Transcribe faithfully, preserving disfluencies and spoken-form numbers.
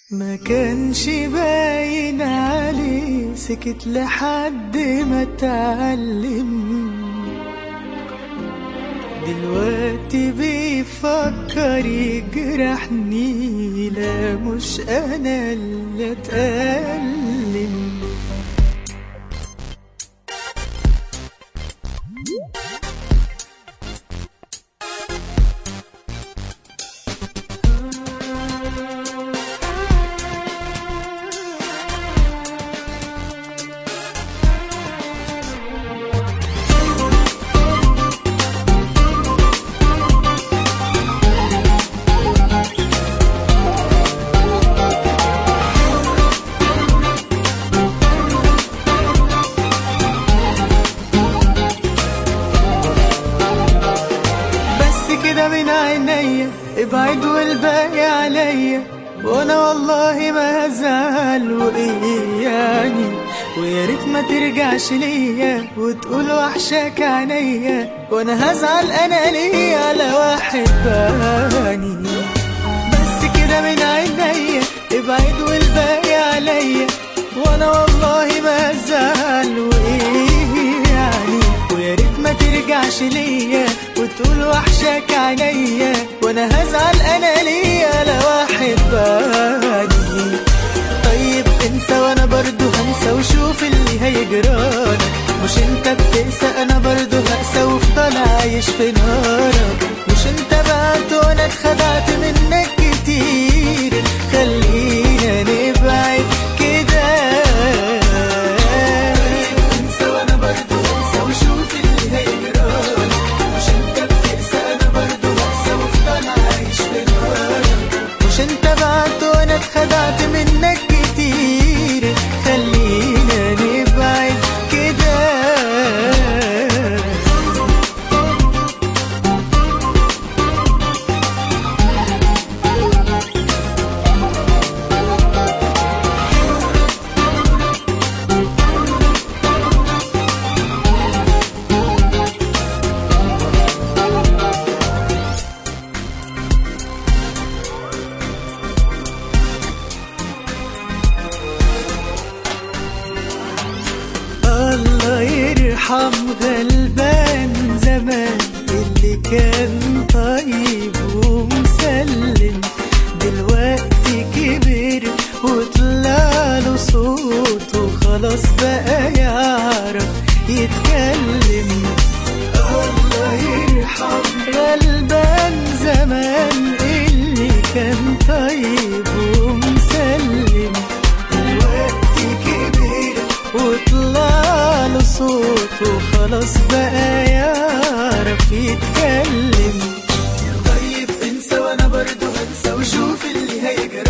ما كانش باين عليه، سكت لحد ما اتعلم. دلوقتي بيفكر يجرحني، لا مش انا اللي اتألم. كده من عينيا ابعد والباقي عليا، وانا والله ما هزعل وايه يعني. ويا ريت ما ترجعش ليا وتقول وحشاك عينيا، وانا هزعل انا ليا على واحد باني. بس كده من عينيا ابعد والباقي عليا، وانا والله ما هزعل وايه يعني. ويا ريت ما ترجعش ليا وتقول وحشاك عينيا، وانا هزعل انا ليا لواحد باني. طيب انسى وانا برضو هنسى، وشوف اللي هيجرالك. مش انت بتقسى انا برضو هقسى، وافضل عايش في نارك. مش انت بعت وانا اتخدعت منك كتير، خلينا نبعد كده. انسى وانا برضو هنسى، وشوف اللي هيجرالك. مش انت بتقسى انا برضو هقسى، وافضل عايش في نارك. مش انت بعت وانا اتخدعت منك كتير، خلينا نبعد كده. الله يرحم غلبان زمان، اللي كان طيب ومسلم. دلوقتي كبر وطلع له صوت، وخلاص بقى يعرف يتكلم. الله يرحم غلبان زمان، اللي كان طيب ومسلم. دلوقتي كبر وطلع له صوت، وخلاص بقى يعرف يتكلم. طيب انسى وانا برضو هنسى، وشوف اللي هيجرى.